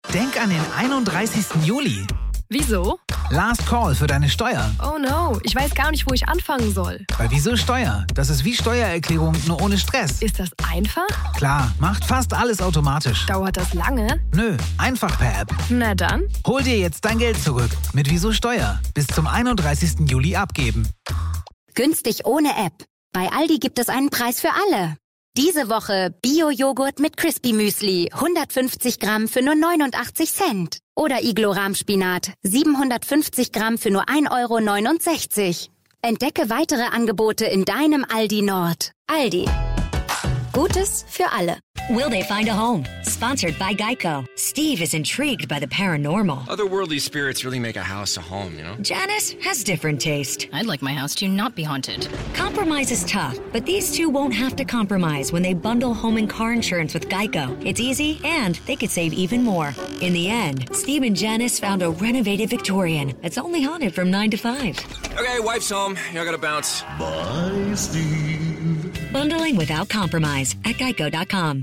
Denk an den 31. Juli. Wieso? Last Call für deine Steuer. Oh no, ich weiß gar nicht, wo ich anfangen soll. Bei Wieso Steuer? Das ist wie Steuererklärung, nur ohne Stress. Ist das einfach? Klar, macht fast alles automatisch. Dauert das lange? Nö, einfach per App. Na dann. Hol dir jetzt dein Geld zurück. Mit Wieso Steuer. Bis zum 31. Juli abgeben. Günstig ohne App. Bei Aldi gibt es einen Preis für alle. Diese Woche Bio-Joghurt mit Crispy Müsli, 150 Gramm für nur 89 Cent. Oder Iglo-Rahmspinat, 750 Gramm für nur 1,69 €. Entdecke weitere Angebote in deinem Aldi Nord. Aldi. Gutes für alle. Will They Find a Home? Sponsored by Geico. Steve is intrigued by the paranormal. Otherworldly spirits really make a house a home, you know? Janice has different taste. I'd like my house to not be haunted. Compromise is tough, but these two won't have to compromise when they bundle home and car insurance with Geico. It's easy, and they could save even more. In the end, Steve and Janice found a renovated Victorian that's only haunted from 9 to 5. Okay, wife's home. I gotta bounce. Bye, Steve. Bundling without compromise at geico.com.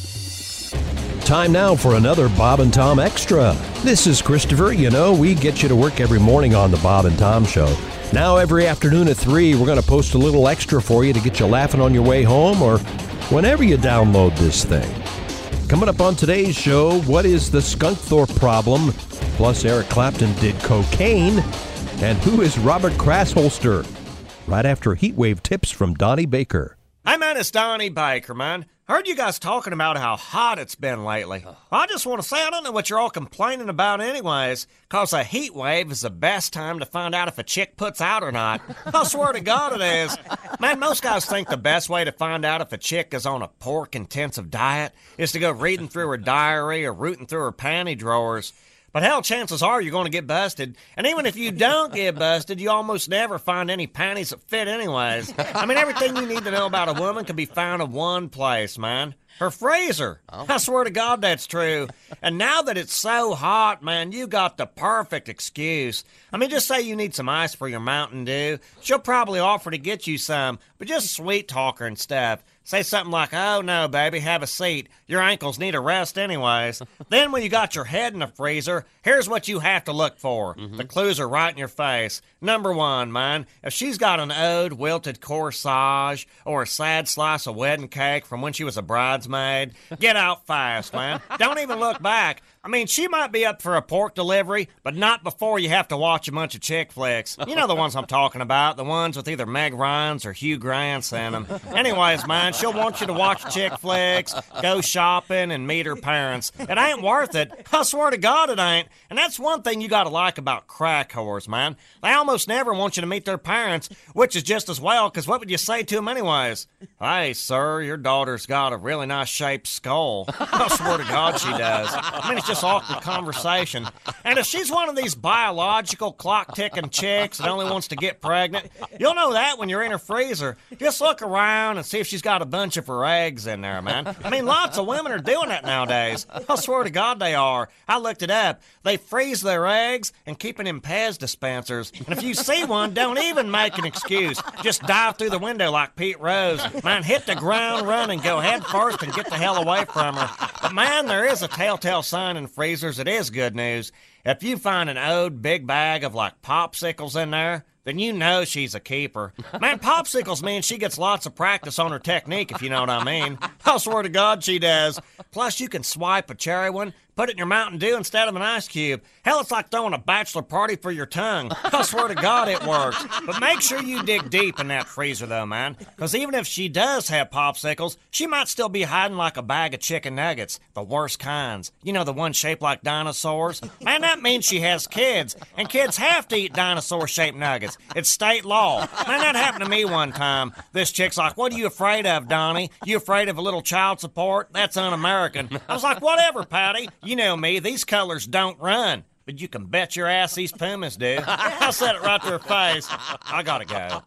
Time now for another Bob and Tom Extra. This is Christopher. You know, we get you to work every morning on the Bob and Tom Show. Now, every afternoon at 3, we're going to post a little extra for you to get you laughing on your way home or whenever you download this thing. Coming up on today's show, what is the Skunkthorpe problem? Plus, Eric Clapton did cocaine. And who is Robert Krassholster? Right after Heatwave tips from Donnie Baker. Hey man, it's Donnie Baker, man. Heard you guys talking about how hot it's been lately. I just want to say I don't know what you're all complaining about anyways, because a heat wave is the best time to find out if a chick puts out or not. I swear to God it is. Man, most guys think the best way to find out if a chick is on a pork-intensive diet is to go reading through her diary or rooting through her panty drawers. But hell, chances are you're going to get busted. And even if you don't get busted, you almost never find any panties that fit anyways. I mean, everything you need to know about a woman can be found in one place, man. Her freezer. I swear to God that's true. And now that it's so hot, man, you got the perfect excuse. I mean, just say you need some ice for your Mountain Dew. She'll probably offer to get you some, but just sweet talk her and stuff. Say something like, oh, no, baby, have a seat. Your ankles need a rest anyways. Then when you got your head in the freezer, here's what you have to look for. The clues are right in your face. Number 1, man, if she's got an old wilted corsage or a sad slice of wedding cake from when she was a bridesmaid, get out fast, man. Don't even look back. I mean, she might be up for a pork delivery, but not before you have to watch a bunch of chick flicks. You know the ones I'm talking about, the ones with either Meg Ryan's or Hugh Grant's in them. Anyways, man, she'll want you to watch chick flicks, go shopping, and meet her parents. It ain't worth it. I swear to God it ain't. And that's one thing you gotta like about crack whores, man. They almost never want you to meet their parents, which is just as well, because what would you say to them anyways? Hey, sir, your daughter's got a really nice shaped skull. I swear to God she does. I mean, it's just awkward conversation. And if she's one of these biological clock-ticking chicks that only wants to get pregnant, you'll know that when you're in her freezer. Just look around and see if she's got a bunch of her eggs in there, man. I mean, lots of women are doing that nowadays. I swear to God they are. I looked it up. They freeze their eggs and keep it in Pez dispensers. And if you see one, don't even make an excuse. Just dive through the window like Pete Rose. Man, hit the ground running, go head first and get the hell away from her. But man, there is a telltale sign in freezers. It is good news. If you find an old big bag of like popsicles in there, then you know she's a keeper. Man, popsicles mean she gets lots of practice on her technique, if you know what I mean. I swear to God she does. Plus, you can swipe a cherry one, put it in your Mountain Dew instead of an ice cube. Hell, it's like throwing a bachelor party for your tongue. I swear to God it works. But make sure you dig deep in that freezer, though, man. Because even if she does have popsicles, she might still be hiding like a bag of chicken nuggets. The worst kinds. You know, the ones shaped like dinosaurs? Man, that means she has kids. And kids have to eat dinosaur-shaped nuggets. It's state law. Man, that happened to me one time. This chick's like, what are you afraid of, Donnie? You afraid of a little child support? That's un-American. I was like, whatever, Patty. You know me, these colors don't run. But you can bet your ass these Pumas do. I said it right to her face. I gotta go.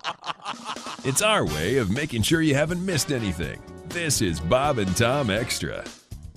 It's our way of making sure you haven't missed anything. This is Bob and Tom Extra.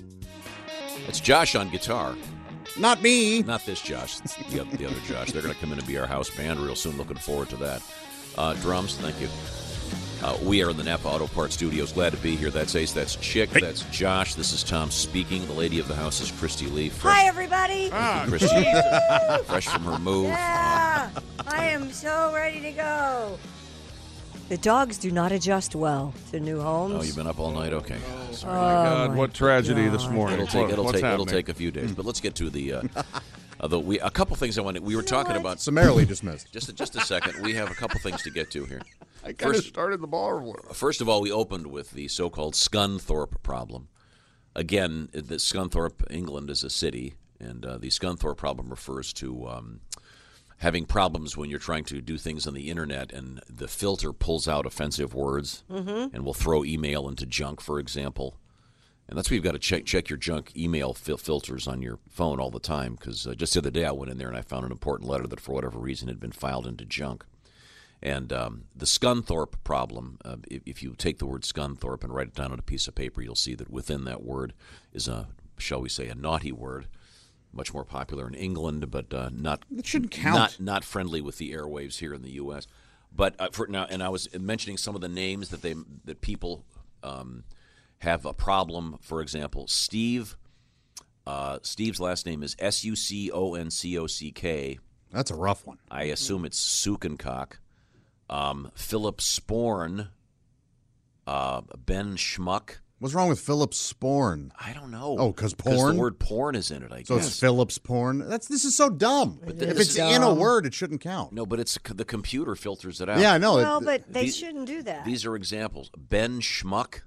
It's Josh on guitar. Not me. Not this Josh. It's the other Josh. They're going to come in and be our house band real soon. Looking forward to that. Drums, thank you. We are in the Napa Auto Parts Studios. Glad to be here. That's Ace. That's Chick. That's Josh. This is Tom speaking. The lady of the house is Christy Lee. Hi, everybody. Christy, fresh from her move. Yeah, I am so ready to go. The dogs do not adjust well to new homes. Oh, you've been up all night? Okay. Oh, my God. What tragedy this morning. It'll take a few days. But let's get to the... a couple things I wanted. We were talking about summarily dismissed. Just a second. We have a couple things to get to here. I kind of started the ball rolling. First of all, we opened with the so-called Scunthorpe problem. Again, the Scunthorpe, England, is a city, and the Scunthorpe problem refers to having problems when you're trying to do things on the internet, and the filter pulls out offensive words, and will throw email into junk, for example. And that's why you've got to check your junk email filters on your phone all the time, because just the other day I went in there and I found an important letter that for whatever reason had been filed into junk. And the Scunthorpe problem, if you take the word Scunthorpe and write it down on a piece of paper, you'll see that within that word is shall we say, a naughty word, much more popular in England, but not it shouldn't count. Not friendly with the airwaves here in the U.S. But for now, and I was mentioning some of the names that people have a problem. For example, Steve. Steve's last name is Suconcock. That's a rough one. I assume it's Sukencock. Philip Sporn. Ben Schmuck. What's wrong with Philip Sporn? I don't know. Oh, because porn? Because the word porn is in it, I guess. So it's Philip's porn? This is so dumb. If it's in a word, it shouldn't count. No, but it's the computer filters it out. Yeah, I know. Well, but they shouldn't do that. These are examples. Ben Schmuck.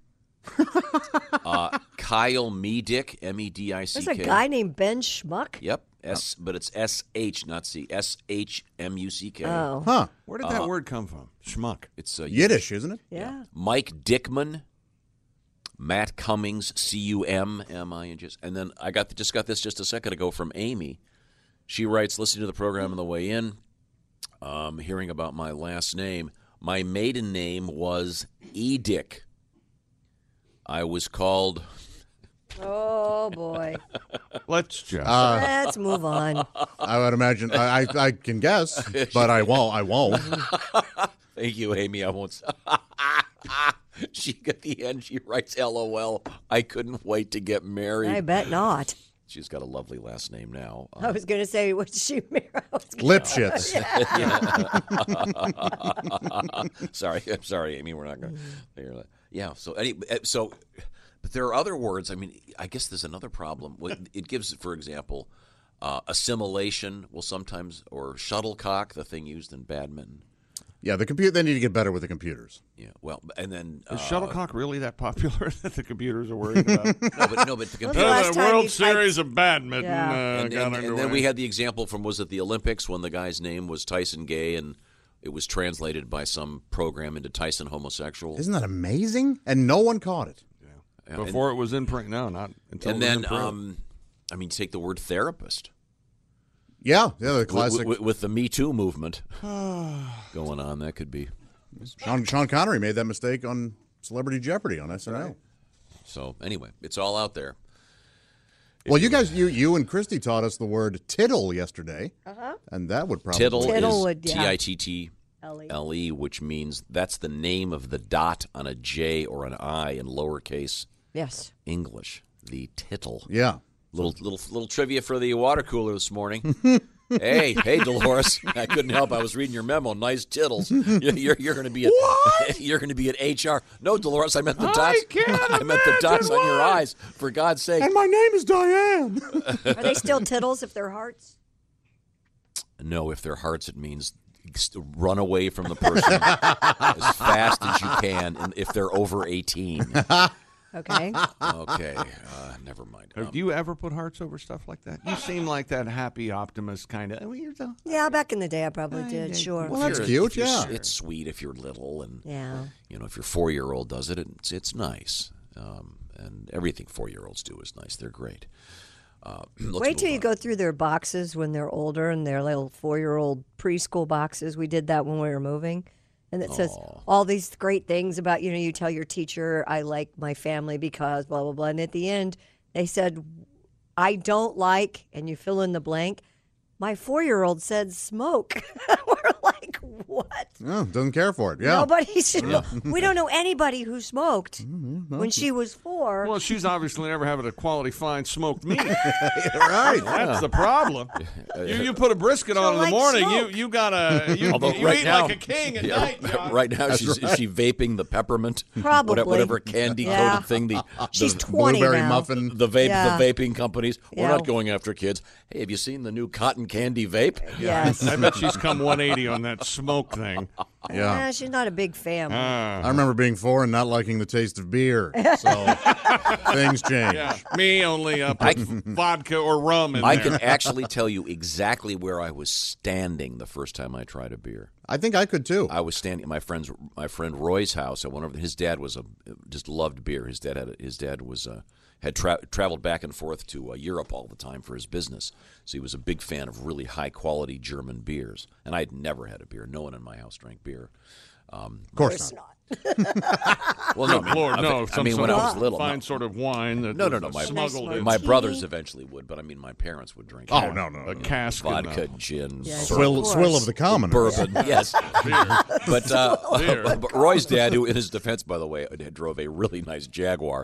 Kyle Medick, Medick. There's a guy named Ben Schmuck? Yep. But it's S-H, not C. S-H-M-U-C-K. Oh. Huh. Where did that word come from? Schmuck. It's Yiddish, isn't it? Yeah. Mike Dickman. Matt Cummings, C-U-M-M-I-N-G. And then I just got this just a second ago from Amy. She writes, listening to the program on the way in, hearing about my last name. My maiden name was Edick. I was called... Oh, boy. Let's move on. I would imagine. I can guess, but I won't. Thank you, Amy. I won't. She at the end, she writes, LOL. I couldn't wait to get married. I bet not. She's got a lovely last name now. I was going to say, what did she marry? Lipschitz. I'm sorry, Amy. We're not going to figure that. Yeah. So, but there are other words. I mean, I guess there's another problem. It gives, for example, assimilation will sometimes, or shuttlecock, the thing used in badminton. Yeah, they need to get better with the computers. Yeah, well, and then... Is shuttlecock really that popular that the computers are worried about? no, but the computer... The World Series of Badminton got underway. And then we had the example from, was it the Olympics, when the guy's name was Tyson Gay, and it was translated by some program into Tyson Homosexual. Isn't that amazing? And no one caught it. Yeah. Before it was in print. No, not until and it was then, in print. Take the word therapist. Yeah, the classic. With the Me Too movement going on, that could be. Sean Connery made that mistake on Celebrity Jeopardy on SNL. Right. So, anyway, it's all out there. Well, you guys, you and Christy taught us the word tittle yesterday, and that would probably... Tittle is T-I-T-T-L-E, which means that's the name of the dot on a J or an I in lowercase English. The tittle. Yeah. Little trivia for the water cooler this morning. Hey, Dolores! I couldn't help. I was reading your memo. Nice tittles. You're going to be at what? You're going to be at HR. No, Dolores, I meant the dots. I meant the dots on your eyes. For God's sake! And my name is Diane. Are they still tittles if they're hearts? No, if they're hearts, it means run away from the person as fast as you can, and if they're over 18. Okay. Okay. Never mind. Do you ever put hearts over stuff like that? You seem like that happy optimist kind of. Yeah, back in the day I probably did, sure. Well, that's cute, yeah. It's sweet if you're little, and if your 4-year-old does it, it's nice. And everything 4-year-olds do is nice. They're great. Wait till you go through their boxes when they're older and their little 4-year-old preschool boxes. We did that when we were moving. And it says all these great things about, you tell your teacher, I like my family because blah, blah, blah. And at the end, they said, I don't like, and you fill in the blank. My 4-year-old said smoke. We're like, What? No, doesn't care for it. Yeah. Nobody smoked. We don't know anybody who smoked when she was 4. Well, she's obviously never having a quality fine smoked meat. Right. That's the problem. You put a brisket on in the morning. smoke. You gotta you eat like a king at night. John. Right now, is she vaping the peppermint? Probably. Whatever candy coated thing. She's the 20 blueberry now. muffin. The vape, Yeah. the vaping companies. We're Yeah. not going after kids. Hey, have you seen the new cotton candy vape? Yes. I bet she's come 180 on that smoke thing. Yeah. She's not a big fan. I remember being 4 and not liking the taste of beer. So things change. Yeah, me only put vodka or rum in I there. can actually tell you exactly where I was standing the first time I tried a beer. I think I could too. I was standing at my friend Roy's house. His dad was just loved beer. His dad had traveled back and forth to Europe all the time for his business, so he was a big fan of really high quality German beers. And I'd never had a beer. No one in my house drank beer. Of course not. Well, no, Lord, no. I mean, when I was little, fine sort of wine that no. was smuggled in. My brothers eventually would, but I mean, my parents would drink. Oh, no. A cask vodka, and gin, Swill of the common. bourbon. Yes, Beer. but Roy's dad, who in his defense, by the way, drove a really nice Jaguar.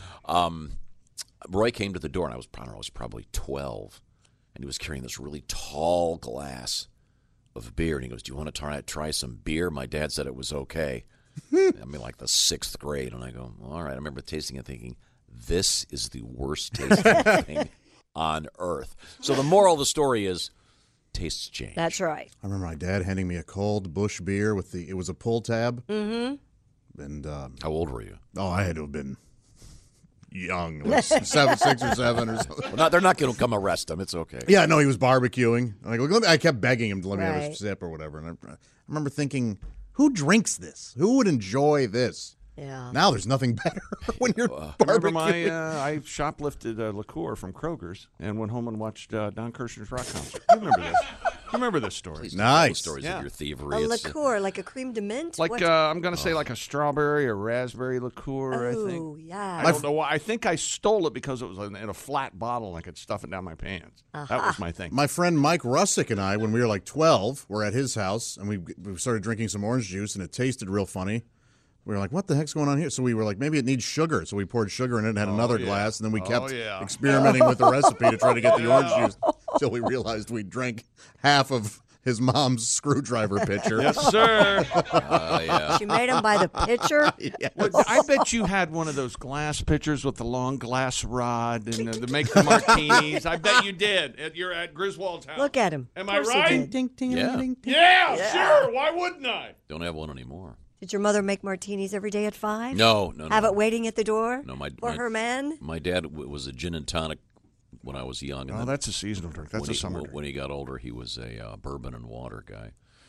Roy came to the door, and I was probably 12, and he was carrying this really tall glass of beer, and he goes, "Do you want to try some beer?" My dad said it was okay. I mean, like the 6th grade, and I go, "All right." I remember tasting it, thinking, "This is the worst tasting thing on earth." So the moral of the story is, tastes change. That's right. I remember my dad handing me a cold Busch beer it was a pull tab. Mm-hmm. And how old were you? Oh, I had to have been young, like 6 or 7 or something. Well, they're not going to come arrest him. It's okay. Yeah, no, he was barbecuing. I kept begging him to let me have a Right. sip or whatever. And I remember thinking, who drinks this? Who would enjoy this? Yeah. Now there's nothing better when you're Remember barbecuing. I shoplifted liqueur from Kroger's and went home and watched Don Kirshner's rock concert. You remember this? You remember this story? Please don't tell Nice. the stories Yeah. of your thievery. A It's- liqueur, like a creme de menthe? Like What? I'm going to say like a strawberry or raspberry liqueur, I think. Oh, yeah. I don't know why. I think I stole it because it was in a flat bottle and I could stuff it down my pants. That was my thing. My friend Mike Russick and I, when we were like 12, were at his house, and we started drinking some orange juice, and it tasted real funny. We were like, what the heck's going on here? So we were like, maybe it needs sugar. So we poured sugar in it and had another glass, and then we kept experimenting with the recipe to try to get the orange juice until we realized we drank half of his mom's screwdriver pitcher. Yes, sir. yeah. She made him by the pitcher? Yes. Well, I bet you had one of those glass pitchers with the long glass rod and to make the martinis. I bet you did. You're at Griswold's house. Look at him. Am Of I course he right? did. Ding, ding, Yeah. ding, ding. Yeah, sure. Why wouldn't I? Don't have one anymore. Did your mother make martinis every day at 5? No. Have it waiting at the door? No, For her man? My dad was a gin and tonic when I was young. And Oh, then that's a seasonal drink. That's when a he- summer drink. When he got older, he was a bourbon and water guy.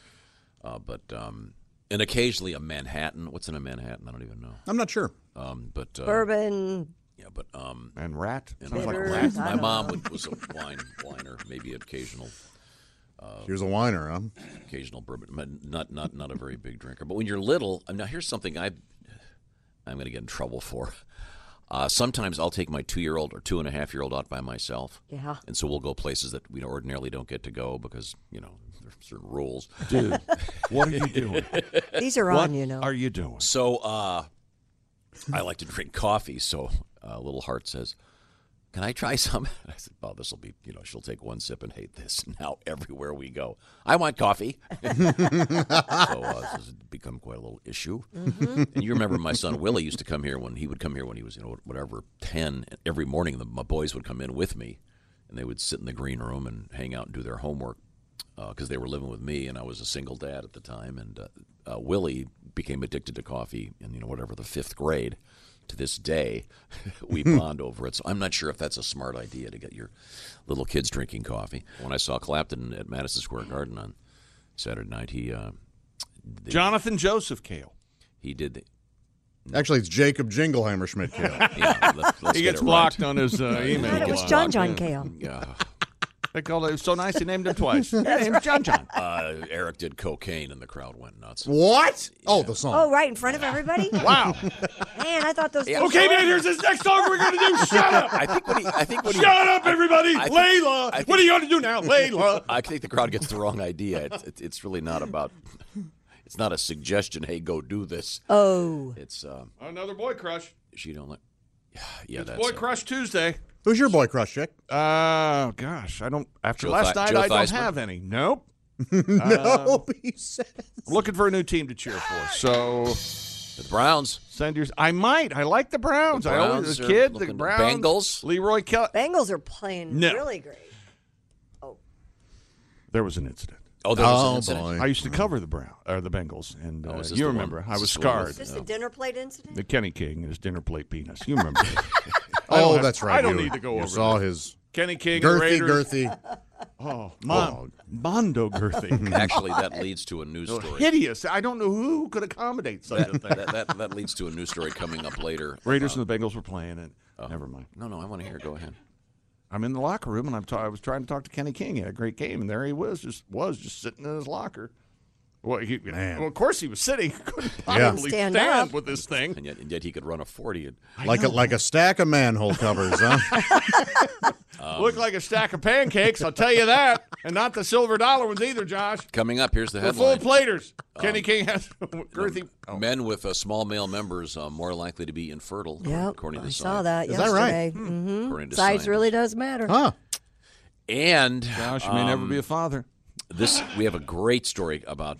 And occasionally a Manhattan. What's in a Manhattan? I don't even know. I'm not sure. But Bourbon. Yeah, but and rat. And Sounds like bitters, rat. my mom was a whiner, maybe occasional. She was a whiner, huh? Occasional bourbon, but not a very big drinker. But when you're little, now here's something I'm going to get in trouble for. Sometimes I'll take my 2-year-old or 2.5-year-old out by myself. Yeah. And so we'll go places that we ordinarily don't get to go because, there's certain rules. Dude, what are you doing? These are on, you know. What are you doing? So I like to drink coffee. So Little Heart says, "Can I try some?" I said, "Oh, this will be, she'll take one sip and hate this." Now everywhere we go, I want coffee. So this has become quite a little issue. Mm-hmm. And you remember my son Willie used to come here when he was, 10. And every morning my boys would come in with me, and they would sit in the green room and hang out and do their homework because they were living with me, and I was a single dad at the time. And Willie became addicted to coffee in the 5th grade. To this day, we bond over it. So I'm not sure if that's a smart idea to get your little kids drinking coffee. When I saw Clapton at Madison Square Garden on Saturday night, Jonathan Joseph Kale. He did. Actually, it's Jacob Jingleheimer Schmidt Kale. Yeah, let's He get gets it blocked right. on his email. It was John Kale. Yeah. They called it so nice they named him twice. His name's John John. Eric did cocaine and the crowd went nuts. What? Yeah. Oh, the song. Oh, right in front of everybody? Wow. Man, I thought those. Okay, man. Here's this next song we're gonna do. Shut up. I think what he Shut up, everybody. Layla. What are you gonna do now, Layla? I think the crowd gets the wrong idea. It's really not about. It's not a suggestion. Hey, go do this. Oh. It's another boy crush. She don't let. Yeah, it's that's Boy Crush Tuesday. Who's your boy crush, Chick? Gosh, I don't. After Joe last night, Joe I don't Theismann? have any. Nope. No, he says. I'm looking for a new team to cheer for. So the Browns. Send yours. I might. I like the Browns. The I always Browns as a are kid. The looking- Browns. Bengals? Leroy Kelly. Bengals are playing No. really great. There was an incident. Oh, there was an incident. boy. I used to cover the Bengals, and is this you the remember. one- I was is this the one scarred. with- Is this a dinner plate incident? The Kenny King and his dinner plate penis. You remember? Oh, that's right. I don't You- need to go you over saw that. his Kenny King, the girthy, Raiders. girthy. Oh, Mondo girthy. Actually, that leads to a news Oh, story. hideous. I don't know who could accommodate such a thing. That leads to a news story coming up later. Raiders and the Bengals were playing it. Never mind. No, I want to hear. Go ahead. I'm in the locker room, and I was trying to talk to Kenny King. He had a great game, and there he was just sitting in his locker. Well, of course he was sitting. He couldn't possibly stand up with this thing. And yet he could run a 40. Like a stack of manhole covers, huh? Looked like a stack of pancakes, I'll tell you that. And not the silver dollar ones either, Josh. Coming up, here's the They're headline. full platers. Kenny King has girthy. Men with small male members more likely to be infertile, Yep, according to I science. saw that Is that yesterday. right? Mm-hmm. According to Size science. really does matter. Huh. And Josh, you may never be a father. we have a great story about.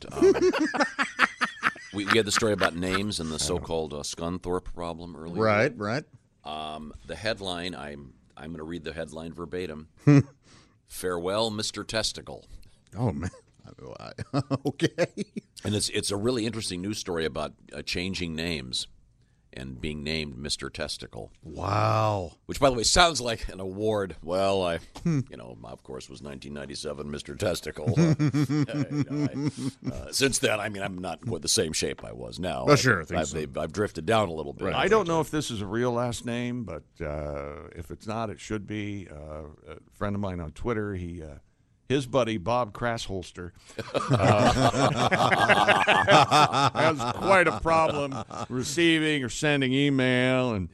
We had the story about names and the so-called Scunthorpe problem earlier. Right. The headline. I'm going to read the headline verbatim. Farewell, Mr. Testicle. Oh man. Okay. And it's a really interesting news story about changing names and being named Mr. Testicle. Wow. Which, by the way, sounds like an award. Well, of course, was 1997 Mr. Testicle. Since then, I'm not quite the same shape I was now. Sure. I've drifted down a little bit. Right. I don't know if this is a real last name, but if it's not, it should be. A friend of mine on Twitter, his buddy Bob Krassholster has quite a problem receiving or sending email, and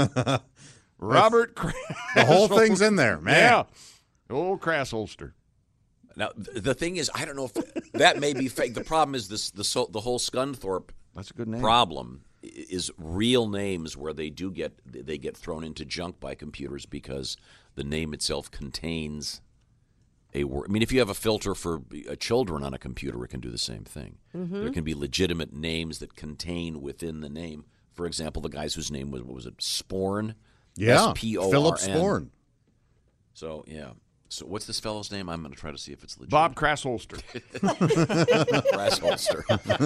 Robert The whole thing's in there, man. Yeah, old Krassholster. Now, the thing is, I don't know if that may be fake. The problem is the whole Scunthorpe That's a good name. problem is real names where they get thrown into junk by computers because the name itself contains a word. I mean, if you have a filter for children on a computer, it can do the same thing. Mm-hmm. There can be legitimate names that contain within the name. For example, the guys whose name was, what was it, Sporn? Yeah, S-P-O-R-N. Philip Sporn. So, yeah. So what's this fellow's name? I'm going to try to see if it's legit. Bob Krassholster. Krassholster.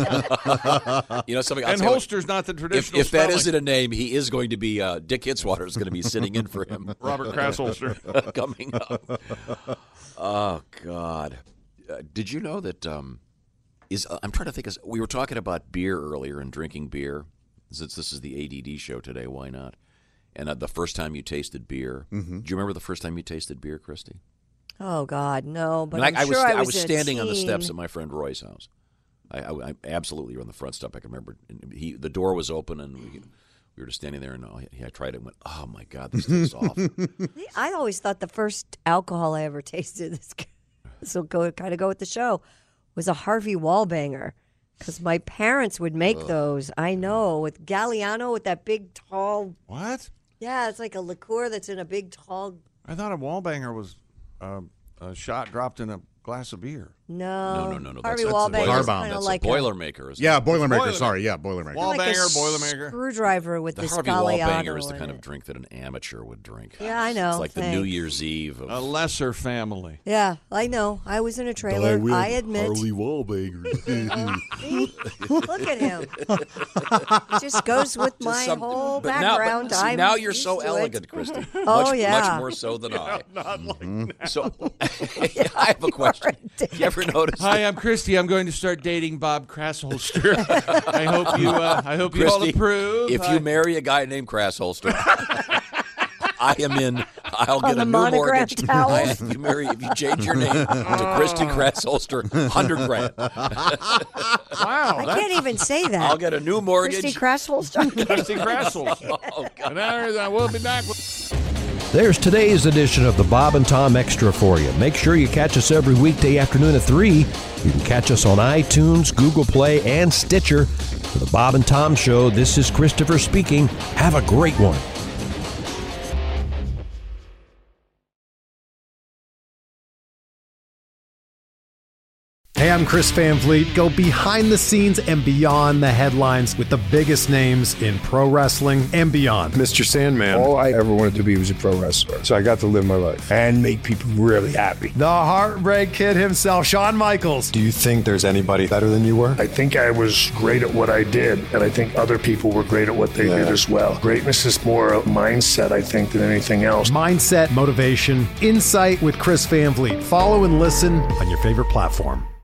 Something. And holster's not the traditional If that spelling. isn't a name, he is going to be. Dick Hitzwater is going to be sitting in for him. Robert Krassholster. Coming up. Oh God! Did you know that? I'm trying to think. We were talking about beer earlier and drinking beer. Since this is the ADD show today, why not? And the first time you tasted beer, do you remember the first time you tasted beer, Christy? Oh God, no! But I sure was I was standing on the steps teen. at my friend Roy's house. I absolutely were on the front step. I can remember the door was open and we were just standing there, and I tried it and went, "Oh my God, this tastes awful." I always thought the first alcohol I ever tasted, this will kind of go with the show, was a Harvey Wallbanger. Because my parents would make those. I know, with Galliano, with that big, tall... What? Yeah, it's like a liqueur that's in a big, tall... I thought a Wallbanger was a shot dropped in a glass of beer. No. That's Harvey Wallbanger is kind of That's like a Boilermaker. Isn't Yeah, it? Boilermaker. Sorry, yeah, Boilermaker. like a Boilermaker. screwdriver with The this Harvey Galliano Wallbanger is the in kind it. of drink that an amateur would drink. Yeah, I know. It's like the New thanks. Year's Eve of A lesser family. Yeah, I know. I was in a trailer. I admit. Wallbanger. See? Look at him. It just goes with my whole But background. now you're used so to it. elegant, Christy. Oh, yeah. Much more so than I. Not like that. So I have a question. You ever notice? Hi, I'm Christy. I'm going to start dating Bob Krassholster. I hope you all Christy, approve. If you marry a guy named Krassholster, I am in I'll get a new mortgage. Towel. If you change your name to Christy Krassholster, $100,000. Wow. I can't even say that. I'll get a new mortgage. Christy Krassholster. Christy Krassholster. Oh, God. And we'll be back. There's today's edition of the Bob and Tom Extra for you. Make sure you catch us every weekday afternoon at 3. You can catch us on iTunes, Google Play, and Stitcher. For the Bob and Tom Show, this is Christopher speaking. Have a great one. Hey, I'm Chris Van Vliet. Go behind the scenes and beyond the headlines with the biggest names in pro wrestling and beyond. Mr. Sandman. All I ever wanted to be was a pro wrestler. So I got to live my life and make people really happy. The Heartbreak Kid himself, Shawn Michaels. Do you think there's anybody better than you were? I think I was great at what I did, and I think other people were great at what they did as well. Greatness is more a mindset, I think, than anything else. Mindset, motivation, insight with Chris Van Vliet. Follow and listen on your favorite platform.